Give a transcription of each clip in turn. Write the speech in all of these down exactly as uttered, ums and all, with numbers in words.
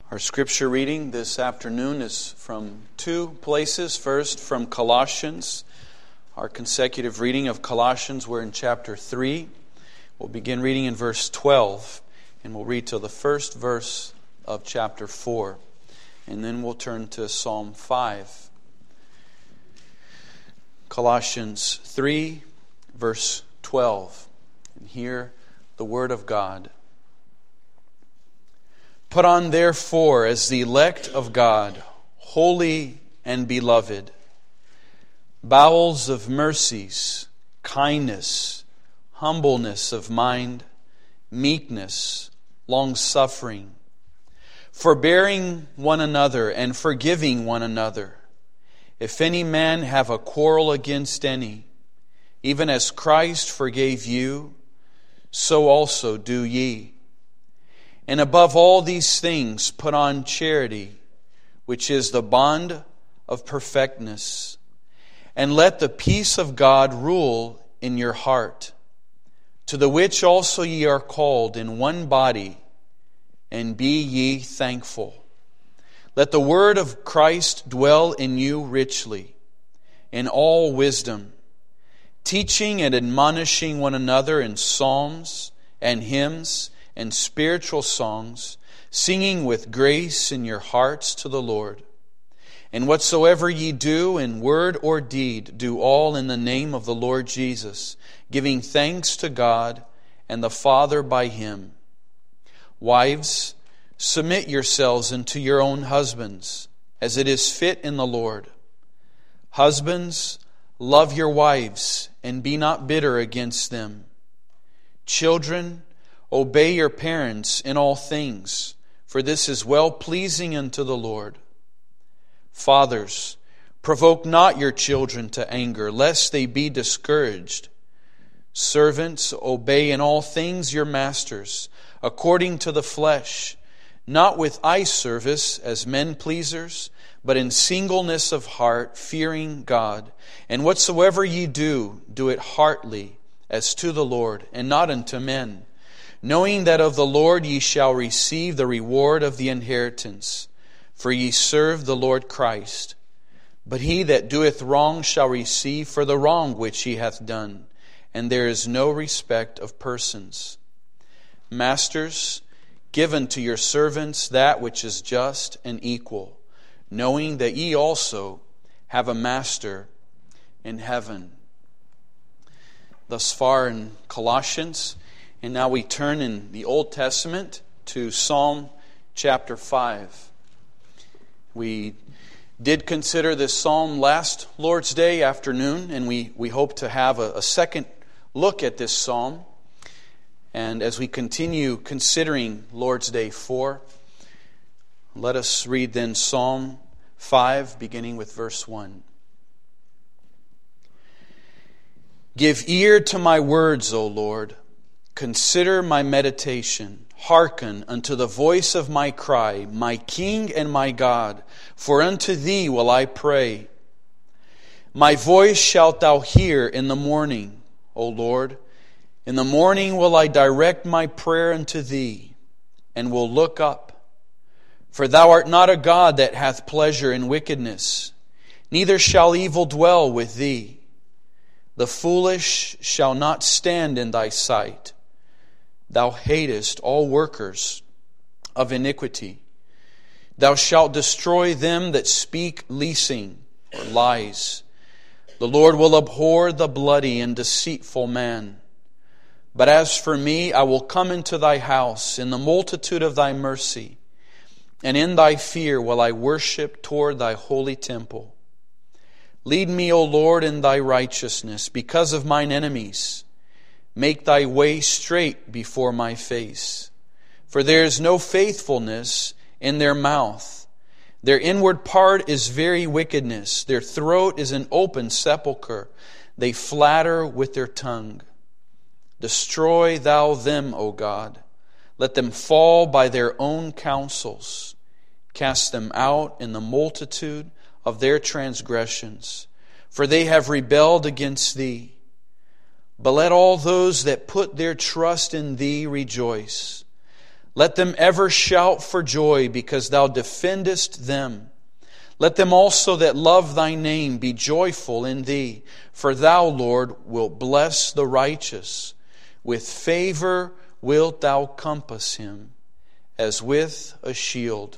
Our scripture reading this afternoon is from two places. First, from Colossians. Our consecutive reading of Colossians, we're in chapter three. We'll begin reading in verse twelve, and we'll read till the first verse of chapter four. And then we'll turn to Psalm five. Colossians three, verse twelve. And hear the word of God. Put on therefore as the elect of God, holy and beloved, bowels of mercies, kindness, humbleness of mind, meekness, long-suffering, forbearing one another and forgiving one another. If any man have a quarrel against any, even as Christ forgave you, so also do ye. And above all these things put on charity, which is the bond of perfectness. And let the peace of God rule in your heart, to the which also ye are called in one body, and be ye thankful. Let the word of Christ dwell in you richly, in all wisdom, teaching and admonishing one another in psalms and hymns and spiritual songs, singing with grace in your hearts to the Lord. And whatsoever ye do in word or deed, do all in the name of the Lord Jesus, giving thanks to God and the Father by Him. Wives, submit yourselves unto your own husbands, as it is fit in the Lord. Husbands, love your wives, and be not bitter against them. Children, obey your parents in all things, for this is well-pleasing unto the Lord. Fathers, provoke not your children to anger, lest they be discouraged. Servants, obey in all things your masters, according to the flesh, not with eye service as men pleasers, but in singleness of heart, fearing God. And whatsoever ye do, do it heartily, as to the Lord, and not unto men, knowing that of the Lord ye shall receive the reward of the inheritance. For ye serve the Lord Christ. But he that doeth wrong shall receive for the wrong which he hath done, and there is no respect of persons. Masters, give unto your servants that which is just and equal, knowing that ye also have a master in heaven. Thus far in Colossians. And now we turn in the Old Testament to Psalm chapter five. We did consider this psalm last Lord's Day afternoon, and we, we hope to have a, a second look at this psalm. And as we continue considering Lord's Day four, let us read then Psalm five, beginning with verse one. Give ear to my words, O Lord. Consider my meditation. Hearken unto the voice of my cry, my King and my God, for unto thee will I pray. My voice shalt thou hear in the morning, O Lord. In the morning will I direct my prayer unto thee, and will look up. For thou art not a God that hath pleasure in wickedness, neither shall evil dwell with thee. The foolish shall not stand in thy sight. Thou hatest all workers of iniquity. Thou shalt destroy them that speak leasing or lies. The Lord will abhor the bloody and deceitful man. But as for me, I will come into thy house in the multitude of thy mercy, and in thy fear will I worship toward thy holy temple. Lead me, O Lord, in thy righteousness because of mine enemies. Make thy way straight before my face. For there is no faithfulness in their mouth. Their inward part is very wickedness. Their throat is an open sepulchre. They flatter with their tongue. Destroy thou them, O God. Let them fall by their own counsels. Cast them out in the multitude of their transgressions. For they have rebelled against thee. But let all those that put their trust in thee rejoice. Let them ever shout for joy, because thou defendest them. Let them also that love thy name be joyful in thee. For thou, Lord, wilt bless the righteous. With favor wilt thou compass him, as with a shield.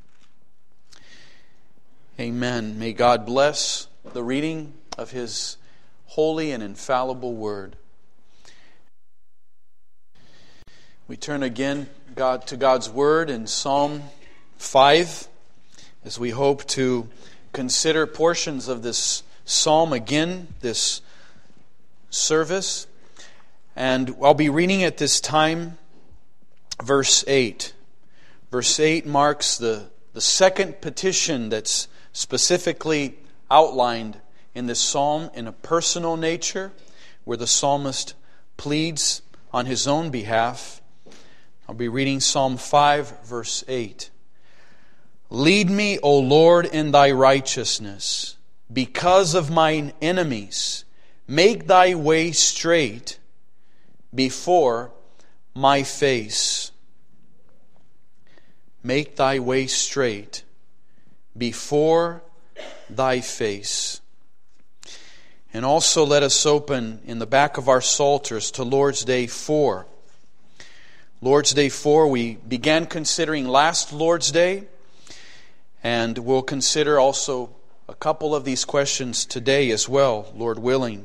Amen. May God bless the reading of His holy and infallible Word. We turn again God to God's Word in Psalm five, as we hope to consider portions of this psalm again, this service. And I'll be reading at this time verse eight. Verse eight marks the, the second petition that's specifically outlined in this psalm in a personal nature, where the psalmist pleads on his own behalf. I'll be reading Psalm five, verse eight. Lead me, O Lord, in thy righteousness, because of mine enemies. Make thy way straight before my face. Make thy way straight before thy face. And also let us open in the back of our Psalters to Lord's Day four. Lord's Day four, we began considering last Lord's Day, and we'll consider also a couple of these questions today as well, Lord willing.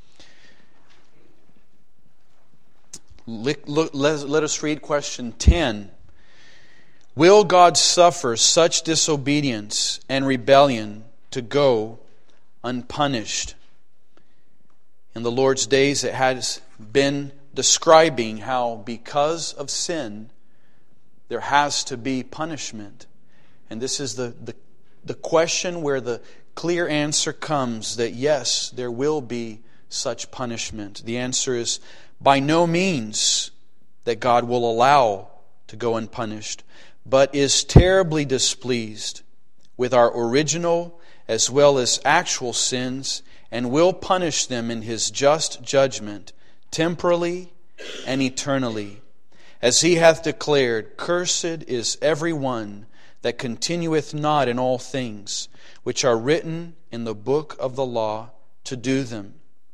Let, let us read question ten. Will God suffer such disobedience and rebellion to go unpunished? In the Lord's days, it has been describing how because of sin, there has to be punishment. And this is the, the, the question where the clear answer comes that yes, there will be such punishment. The answer is by no means that God will allow to go unpunished, but is terribly displeased with our original as well as actual sins, and will punish them in His just judgment, temporally and eternally. As He hath declared, cursed is every one that continueth not in all things which are written in the book of the law to do them.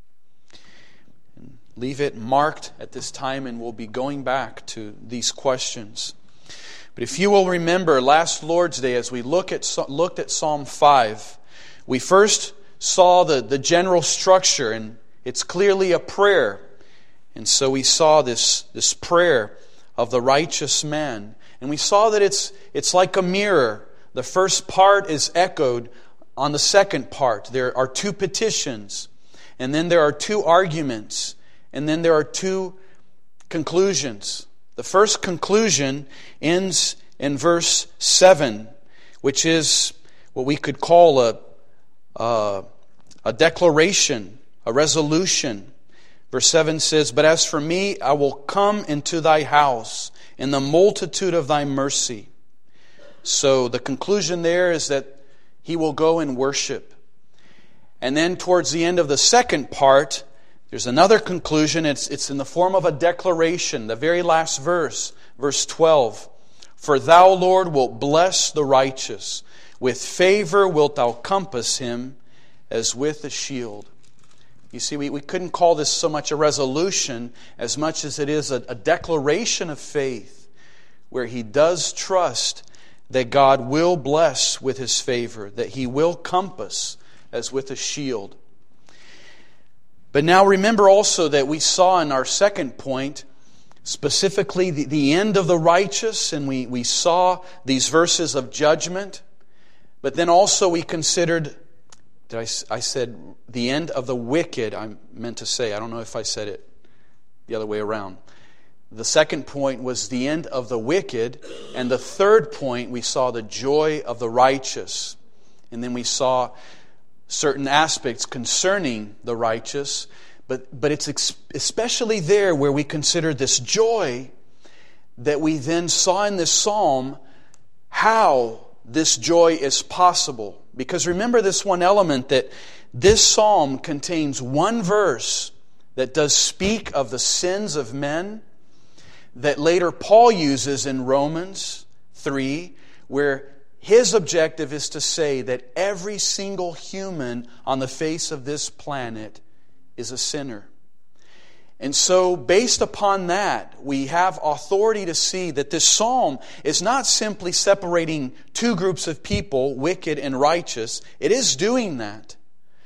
Leave it marked at this time, and we'll be going back to these questions. But if you will remember last Lord's Day, as we look at looked at Psalm five, we first saw the, the general structure, and it's clearly a prayer. And so we saw this, this prayer of the righteous man. And we saw that it's it's like a mirror. The first part is echoed on the second part. There are two petitions, and then there are two arguments, and then there are two conclusions. The first conclusion ends in verse seven, which is what we could call a, a, a declaration, a resolution. Verse seven says, But as for me, I will come into thy house in the multitude of thy mercy. So the conclusion there is that he will go and worship. And then towards the end of the second part, there's another conclusion. It's, it's in the form of a declaration. The very last verse, verse twelve. For thou, Lord, wilt bless the righteous. With favor wilt thou compass him as with a shield. You see, we, we couldn't call this so much a resolution as much as it is a, a declaration of faith, where he does trust that God will bless with His favor, that He will compass as with a shield. But now remember also that we saw in our second point, specifically the, the end of the righteous, and we, we saw these verses of judgment. But then also we considered, did I, I said the end of the wicked, I meant to say. I don't know if I said it the other way around. The second point was the end of the wicked. And the third point, we saw the joy of the righteous. And then we saw certain aspects concerning the righteous. But, but it's especially there where we consider this joy that we then saw in this psalm, how this joy is possible. Because remember this one element, that this psalm contains one verse that does speak of the sins of men. that later Paul uses in Romans three, where his objective is to say that every single human on the face of this planet is a sinner. And so, based upon that, we have authority to see that this psalm is not simply separating two groups of people, wicked and righteous. It is doing that.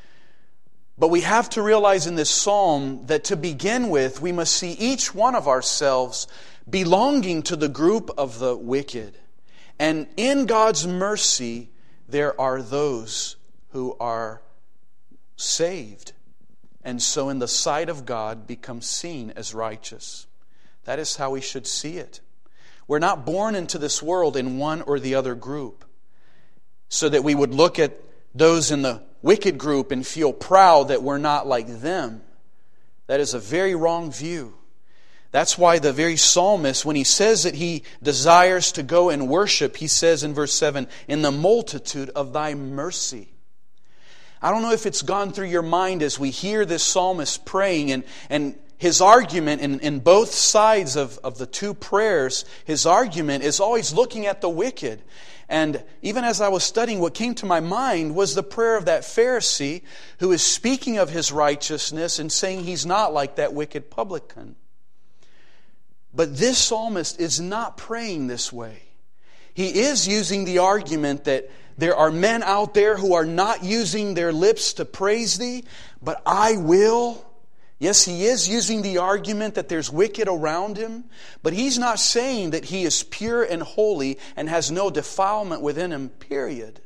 But we have to realize in this psalm that to begin with, we must see each one of ourselves belonging to the group of the wicked. And in God's mercy, there are those who are saved. And so in the sight of God become seen as righteous. That is how we should see it. We're not born into this world in one or the other group, so that we would look at those in the wicked group and feel proud that we're not like them. That is a very wrong view. That's why the very psalmist, when he says that he desires to go and worship, he says in verse seven, in the multitude of thy mercy. I don't know if it's gone through your mind as we hear this psalmist praying, and, and his argument in, in both sides of, of the two prayers, his argument is always looking at the wicked. And even as I was studying, what came to my mind was the prayer of that Pharisee who is speaking of his righteousness and saying he's not like that wicked publican. But this psalmist is not praying this way. He is using the argument that there are men out there who are not using their lips to praise Thee, but I will. Yes, he is using the argument that there's wicked around him, but he's not saying that he is pure and holy and has no defilement within him, period.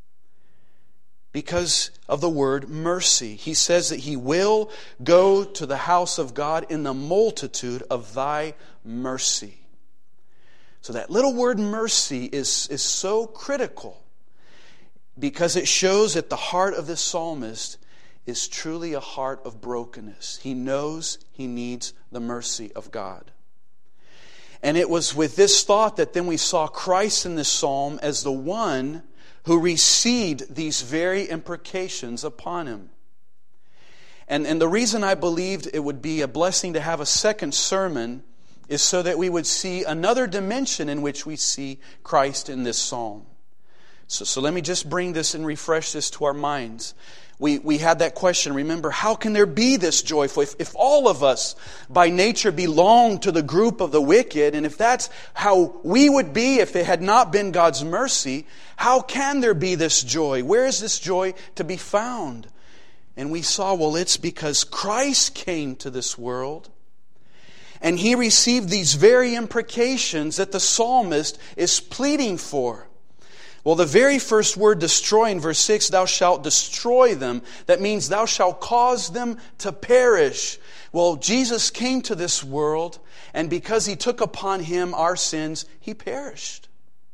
Because of the word mercy. He says that he will go to the house of God in the multitude of thy mercy. So that little word mercy is, is so critical, because it shows that the heart of this psalmist is truly a heart of brokenness. He knows he needs the mercy of God. And it was with this thought that then we saw Christ in this psalm as the one who received these very imprecations upon him. And, and the reason I believed it would be a blessing to have a second sermon is so that we would see another dimension in which we see Christ in this psalm. So, so let me just bring this and refresh this to our minds. We we had that question, remember, how can there be this joyful? If, if all of us by nature belong to the group of the wicked, and if that's how we would be if it had not been God's mercy, how can there be this joy? Where is this joy to be found? And we saw, well, it's because Christ came to this world, and He received these very imprecations that the psalmist is pleading for. Well, the very first word, destroy, in verse six, thou shalt destroy them. That means thou shalt cause them to perish. Well, Jesus came to this world, and because He took upon Him our sins, He perished.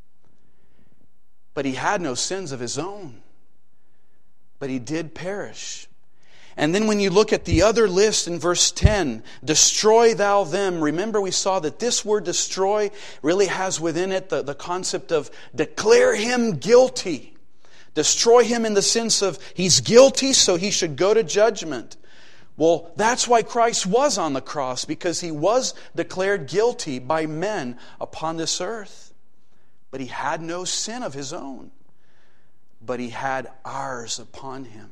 But He had no sins of His own. But He did perish. And then when you look at the other list in verse ten, destroy thou them. Remember, we saw that this word destroy really has within it the, the concept of declare him guilty. Destroy him in the sense of he's guilty, so he should go to judgment. Well, that's why Christ was on the cross, because He was declared guilty by men upon this earth. But He had no sin of His own. But He had ours upon Him.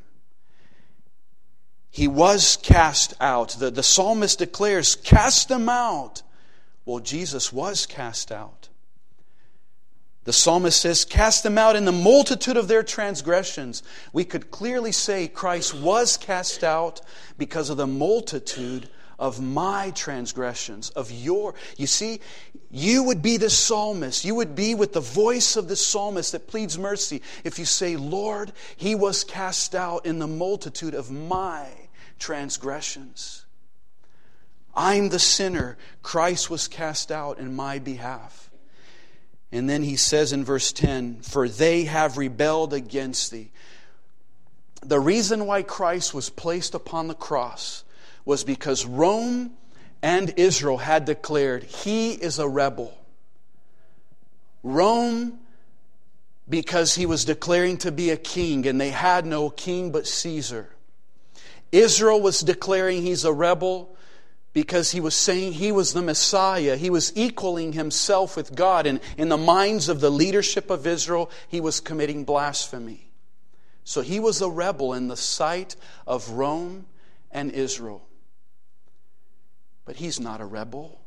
He was cast out. The, the psalmist declares, cast them out. Well, Jesus was cast out. The psalmist says, cast them out in the multitude of their transgressions. We could clearly say Christ was cast out because of the multitude of my transgressions, of your... You see, you would be the psalmist. You would be with the voice of the psalmist that pleads mercy if you say, Lord, He was cast out in the multitude of my transgressions. I'm the sinner. Christ was cast out in my behalf. And then he says in verse ten, for they have rebelled against thee. The reason why Christ was placed upon the cross was because Rome and Israel had declared He is a rebel. Rome, because he was declaring to be a king, and they had no king but Caesar. Israel was declaring he's a rebel because he was saying he was the Messiah. He was equaling himself with God. And in the minds of the leadership of Israel, he was committing blasphemy. So he was a rebel in the sight of Rome and Israel. But he's not a rebel.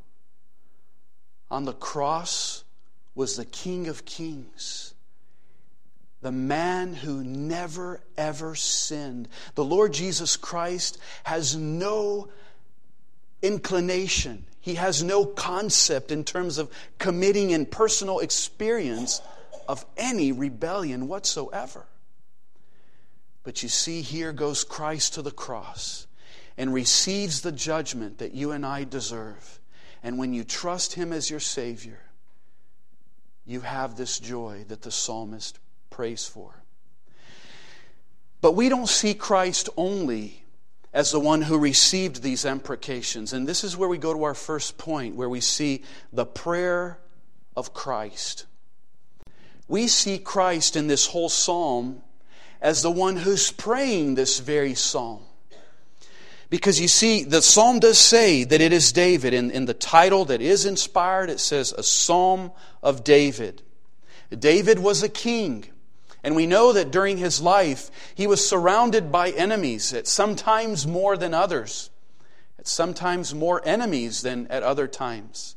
On the cross was the King of Kings, the man who never ever sinned. The Lord Jesus Christ has no inclination. He has no concept in terms of committing in personal experience of any rebellion whatsoever. But you see, here goes Christ to the cross and receives the judgment that you and I deserve. And when you trust Him as your Savior, you have this joy that the psalmist prays for. But we don't see Christ only as the one who received these imprecations. And this is where we go to our first point, where we see the prayer of Christ. We see Christ in this whole psalm as the one who's praying this very psalm. Because you see, the psalm does say that it is David. In, in the title that is inspired, it says, a psalm of David. David was a king. And we know that during his life, he was surrounded by enemies, at sometimes more than others. At sometimes more enemies than at other times.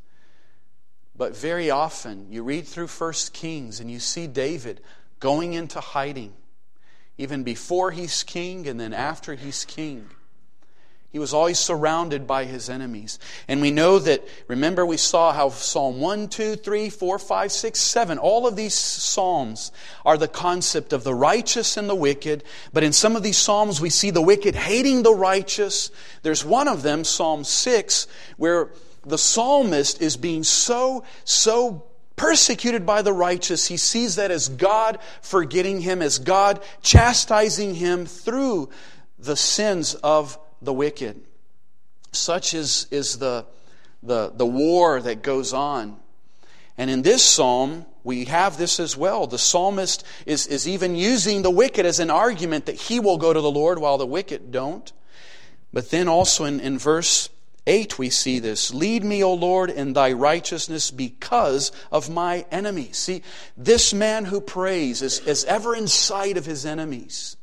But very often, you read through First Kings and you see David going into hiding. Even before he's king and then after he's king. He was always surrounded by his enemies. And we know that, remember we saw how Psalm one, two, three, four, five, six, seven, all of these psalms are the concept of the righteous and the wicked. But in some of these psalms we see the wicked hating the righteous. There's one of them, Psalm six, where the psalmist is being so, so persecuted by the righteous. He sees that as God forgetting him, as God chastising him through the sins of the wicked. Such is, is the, the, the war that goes on. And in this psalm, we have this as well. The psalmist is, is even using the wicked as an argument that he will go to the Lord while the wicked don't. But then also in, in verse eight we see this. Lead me, O Lord, in thy righteousness because of my enemies. See, this man who prays is, is ever in sight of his enemies.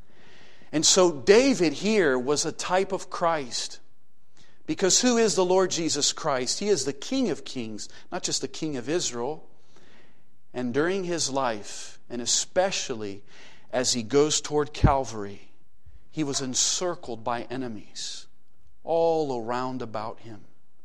And so David here was a type of Christ. Because who is the Lord Jesus Christ? He is the King of Kings, not just the King of Israel. And during his life, and especially as he goes toward Calvary, he was encircled by enemies all around about him.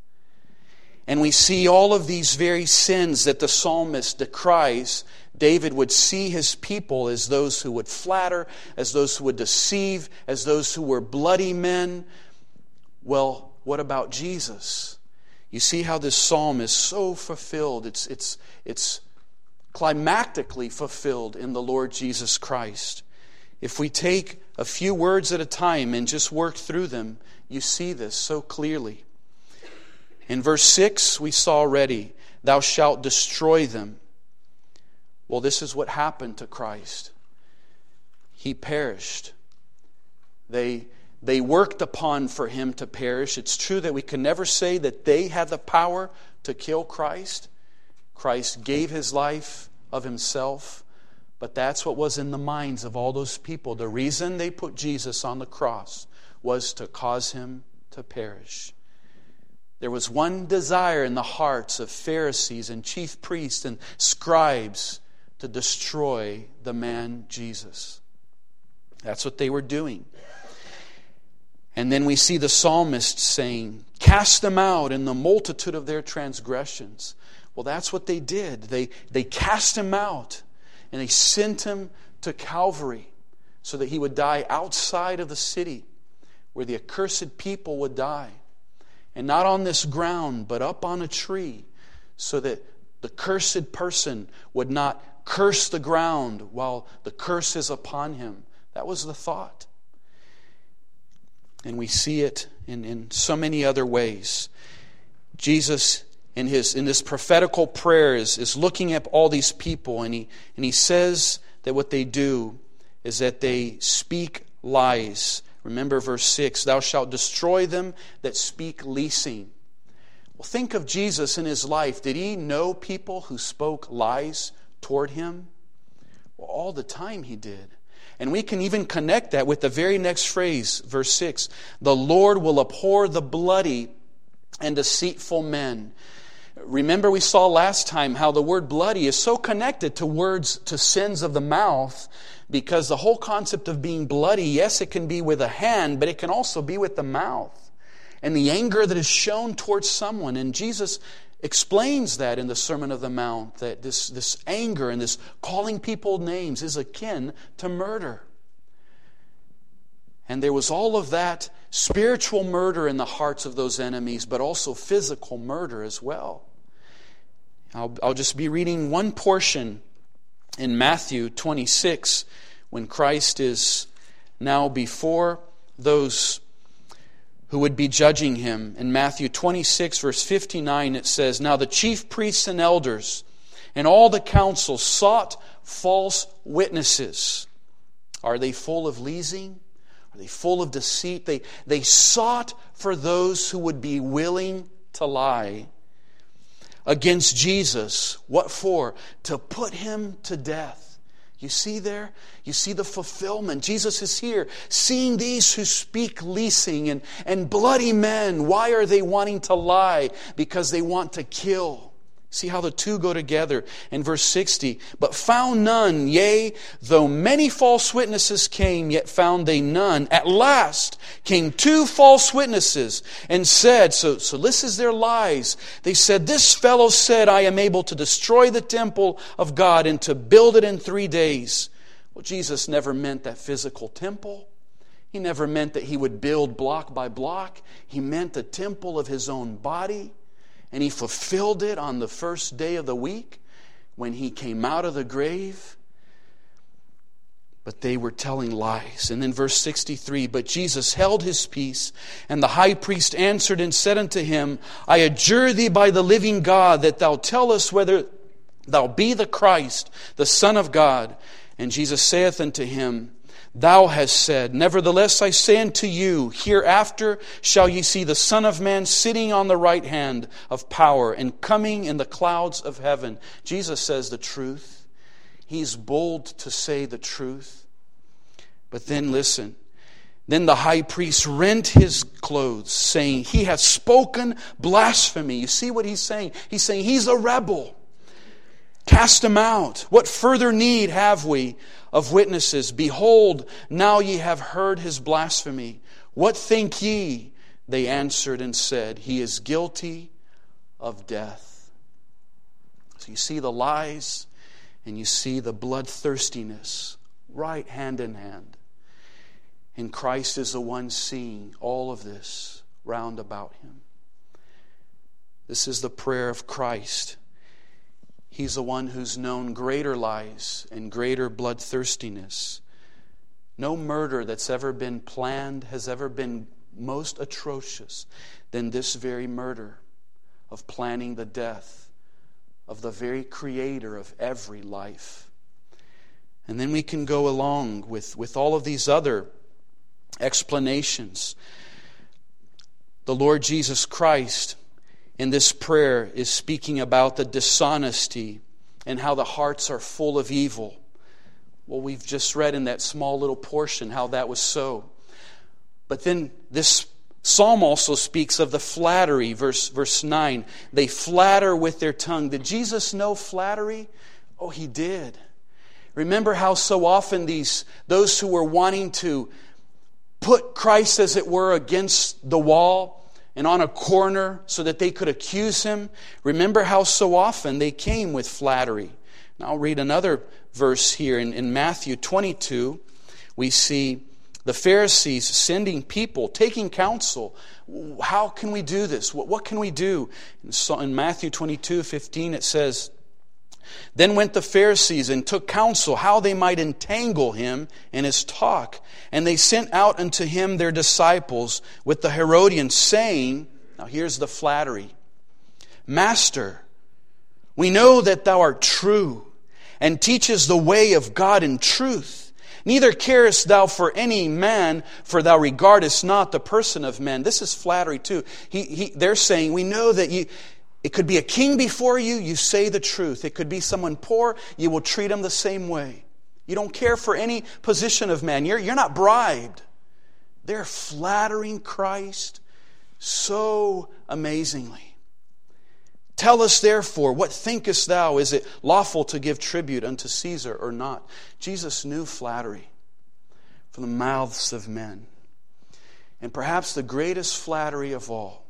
And we see all of these very sins that the psalmist decries. David would see his people as those who would flatter, as those who would deceive, as those who were bloody men. Well, what about Jesus? You see how this psalm is so fulfilled. It's, it's, it's climactically fulfilled in the Lord Jesus Christ. If we take a few words at a time and just work through them, you see this so clearly. In verse six, we saw already, thou shalt destroy them. Well, this is what happened to Christ. He perished. They, they worked upon for him to perish. It's true that we can never say that they had the power to kill Christ. Christ gave his life of himself. But that's what was in the minds of all those people. The reason they put Jesus on the cross was to cause him to perish. There was one desire in the hearts of Pharisees and chief priests and scribes to destroy the man Jesus. That's what they were doing. And then we see the psalmist saying, cast them out in the multitude of their transgressions. Well, that's what they did. They, they cast him out and they sent him to Calvary so that he would die outside of the city where the accursed people would die. And not on this ground, but up on a tree, so that the cursed person would not curse the ground while the curse is upon him. That was the thought. And we see it in, in so many other ways. Jesus, in his in this prophetical prayer, is, is looking at all these people, and he and he says that what they do is that they speak lies. Remember verse six, thou shalt destroy them that speak leasing. Well, think of Jesus in his life. Did he know people who spoke lies toward him? Well, all the time he did. And we can even connect that with the very next phrase, verse six. The Lord will abhor the bloody and deceitful men. Remember we saw last time how the word bloody is so connected to words, to sins of the mouth, because the whole concept of being bloody, yes, it can be with a hand, but it can also be with the mouth. And the anger that is shown towards someone. And Jesus explains that in the Sermon on the Mount, that this, this anger and this calling people names is akin to murder. And there was all of that spiritual murder in the hearts of those enemies, but also physical murder as well. I'll, I'll just be reading one portion in Matthew twenty-six, when Christ is now before those who would be judging him. In Matthew twenty-six, verse fifty-nine, it says, Now the chief priests and elders and all the council sought false witnesses. Are they full of leasing? Are they full of deceit? They, they sought for those who would be willing to lie against Jesus. What for? To put him to death. You see there? You see the fulfillment. Jesus is here, seeing these who speak leasing and, and bloody men. Why are they wanting to lie? Because they want to kill. See how the two go together. In verse sixty, but found none, yea, though many false witnesses came, yet found they none. At last came two false witnesses and said, so, so this is their lies. They said, this fellow said, I am able to destroy the temple of God and to build it in three days. Well, Jesus never meant that physical temple. He never meant that he would build block by block. He meant the temple of his own body. And he fulfilled it on the first day of the week when he came out of the grave. But they were telling lies. And then verse sixty-three, but Jesus held his peace, and the high priest answered and said unto him, I adjure thee by the living God that thou tell us whether thou be the Christ, the Son of God. And Jesus saith unto him, Thou hast said, nevertheless I say unto you, hereafter shall ye see the Son of Man sitting on the right hand of power and coming in the clouds of heaven. Jesus says the truth. He's bold to say the truth. But then listen. Then the high priest rent his clothes, saying, He hath spoken blasphemy. You see what he's saying? He's saying he's a rebel. Cast him out. What further need have we of witnesses? Behold, now ye have heard his blasphemy. What think ye? They answered and said, He is guilty of death. So you see the lies and you see the bloodthirstiness right hand in hand. And Christ is the one seeing all of this round about him. This is the prayer of Christ. He's the one who's known greater lies and greater bloodthirstiness. No murder that's ever been planned has ever been most atrocious than this very murder of planning the death of the very creator of every life. And then we can go along with, with all of these other explanations. The Lord Jesus Christ in this prayer is speaking about the dishonesty and how the hearts are full of evil. Well, we've just read in that small little portion how that was so. But then this psalm also speaks of the flattery, verse, verse nine. They flatter with their tongue. Did Jesus know flattery? Oh, he did. Remember how so often these those who were wanting to put Christ, as it were, against the wall and on a corner so that they could accuse him. Remember how so often they came with flattery. Now I'll read another verse here. In, in Matthew twenty-two, we see the Pharisees sending people, taking counsel. How can we do this? What, what can we do? In, in Matthew twenty-two fifteen it says, Then went the Pharisees and took counsel how they might entangle him in his talk. And they sent out unto him their disciples with the Herodians, saying, now here's the flattery, Master, we know that thou art true, and teachest the way of God in truth. Neither carest thou for any man, for thou regardest not the person of men. This is flattery too. He, he, they're saying, we know that you, it could be a king before you, you say the truth. It could be someone poor, you will treat him the same way. You don't care for any position of man. You're, you're not bribed. They're flattering Christ so amazingly. Tell us therefore, what thinkest thou? Is it lawful to give tribute unto Caesar or not? Jesus knew flattery from the mouths of men. And perhaps the greatest flattery of all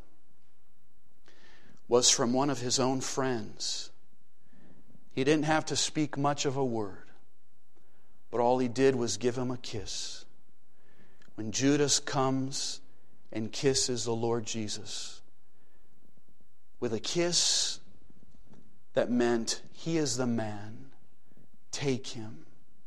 was from one of his own friends. He didn't have to speak much of a word, but all he did was give him a kiss. When Judas comes and kisses the Lord Jesus, with a kiss that meant, he is the man, take him.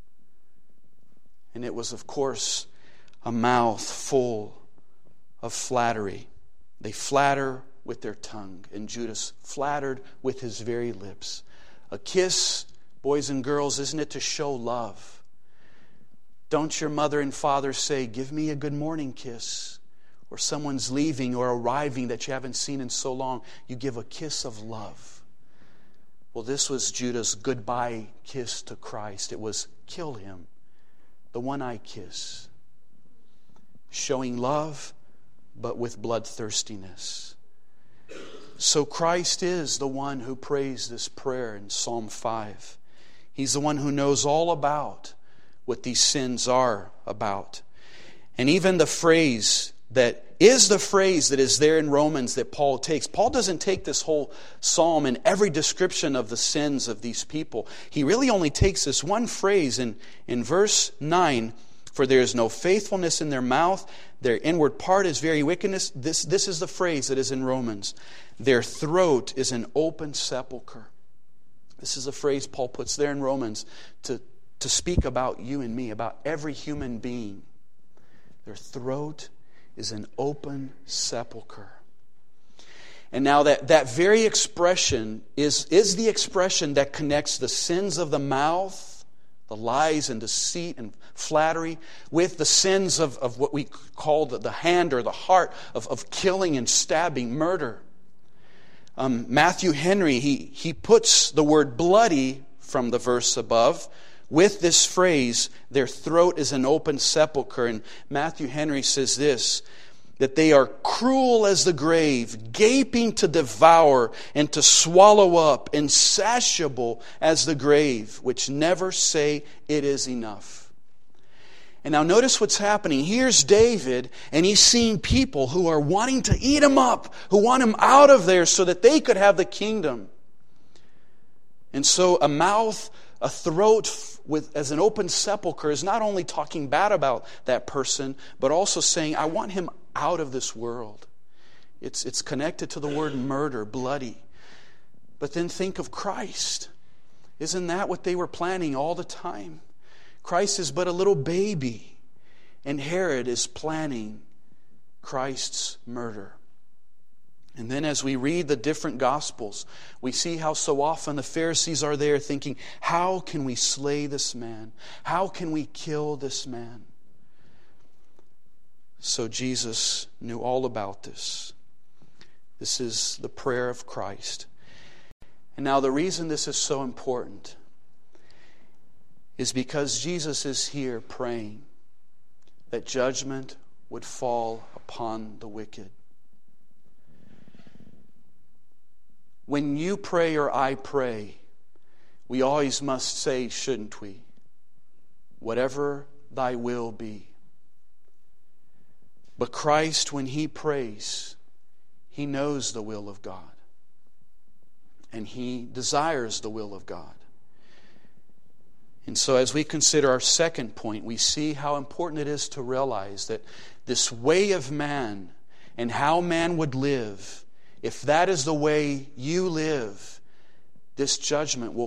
And it was, of course, a mouth full of flattery. They flatter with their tongue, and Judas flattered with his very lips. A kiss, boys and girls, isn't it to show love? Don't your mother and father say, give me a good morning kiss. Or someone's leaving or arriving that you haven't seen in so long. You give a kiss of love. Well, this was Judas' goodbye kiss to Christ. It was, kill him, the one I kiss. Showing love, but with bloodthirstiness. So Christ is the one who prays this prayer in Psalm five. He's the one who knows all about what these sins are about. And even the phrase that is the phrase that is there in Romans that Paul takes. Paul doesn't take this whole psalm and every description of the sins of these people. He really only takes this one phrase in, in verse nine. For there is no faithfulness in their mouth. Their inward part is very wickedness. This, this is the phrase that is in Romans. Their throat is an open sepulcher. This is a phrase Paul puts there in Romans to, to speak about you and me, about every human being. Their throat is an open sepulcher. And now that, that very expression is, is the expression that connects the sins of the mouth, the lies and deceit and flattery, with the sins of, of what we call the, the hand or the heart of, of killing and stabbing, murder. Um, Matthew Henry, he, he puts the word bloody from the verse above with this phrase, their throat is an open sepulcher. And Matthew Henry says this, that they are cruel as the grave, gaping to devour and to swallow up, insatiable as the grave, which never say it is enough. And now notice what's happening. Here's David, and he's seeing people who are wanting to eat him up, who want him out of there so that they could have the kingdom. And so a mouth, a throat with as an open sepulcher is not only talking bad about that person, but also saying, I want him out of this world. It's, it's connected to the word murder, bloody. But then think of Christ. Isn't that what they were planning all the time? Christ is but a little baby, and Herod is planning Christ's murder. And then as we read the different Gospels, we see how so often the Pharisees are there thinking, how can we slay this man? How can we kill this man? So Jesus knew all about this. This is the prayer of Christ. And now the reason this is so important is because Jesus is here praying that judgment would fall upon the wicked. When you pray or I pray, we always must say, shouldn't we? Whatever thy will be. But Christ, when He prays, He knows the will of God. And He desires the will of God. And so as we consider our second point, we see how important it is to realize that this way of man and how man would live, if that is the way you live, this judgment will